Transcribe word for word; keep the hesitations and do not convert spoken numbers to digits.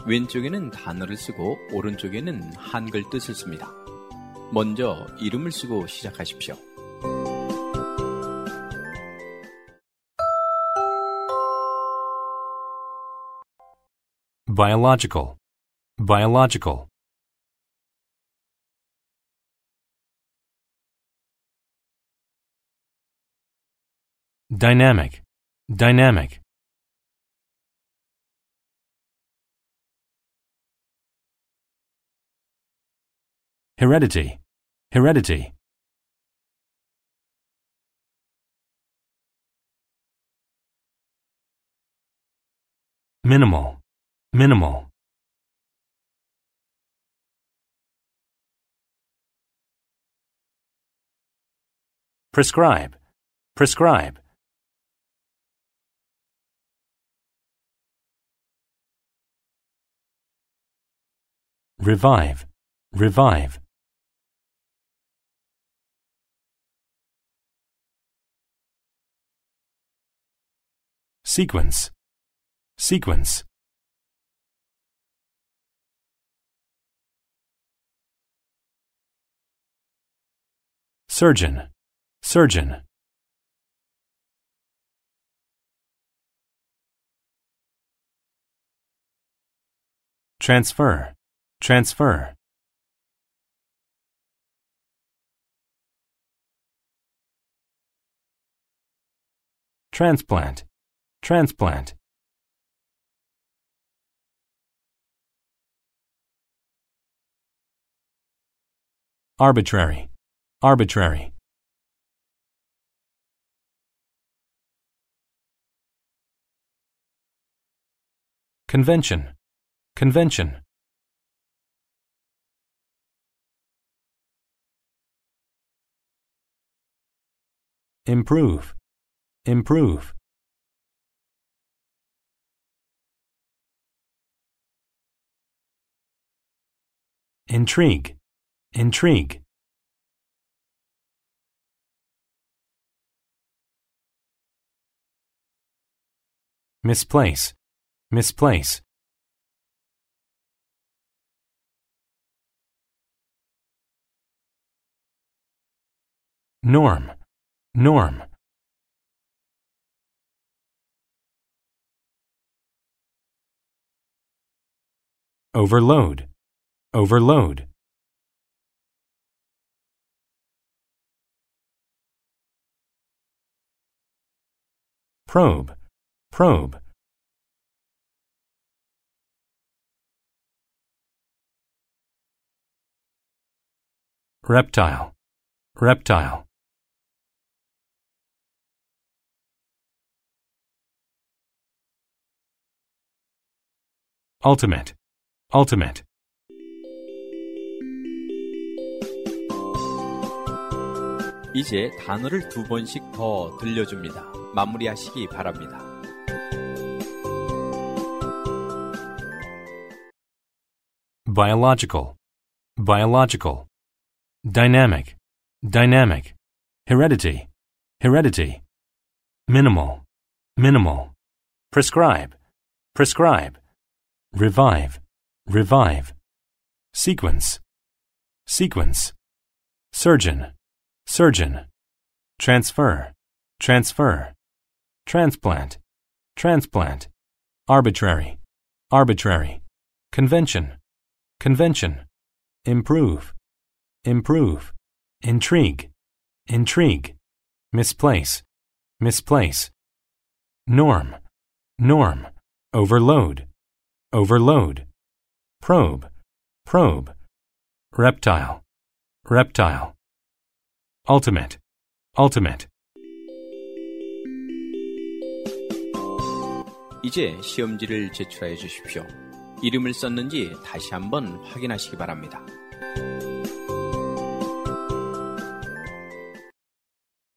왼쪽에는 단어를 쓰고 오른쪽에는 한글 뜻을 씁니다. 먼저 이름을 쓰고 시작하십시오. biological, biological. dynamic, dynamic. heredity, heredity. minimal, minimal. prescribe, prescribe. revive, revive. sequence, sequence. surgeon, surgeon. transfer, transfer. transplant, transplant. arbitrary, arbitrary. convention, convention. improve, improve. intrigue, intrigue. misplace, misplace. norm, norm. overload, overload. probe, probe. reptile, reptile. ultimate, ultimate. 이제 단어를 두 번씩 더 들려줍니다. 마무리하시기 바랍니다. biological, biological. dynamic, dynamic. heredity, heredity. minimal, minimal. prescribe, prescribe. revive, revive. sequence, sequence. surgeon, surgeon. transfer, transfer. transplant, transplant. arbitrary, arbitrary. convention, convention. improve, improve. intrigue, intrigue. misplace, misplace. norm, norm. overload, overload. probe, probe. reptile, reptile. ultimate, ultimate. 이제 시험지를 제출하여 주십시오. 이름을 썼는지 다시 한번 확인하시기 바랍니다.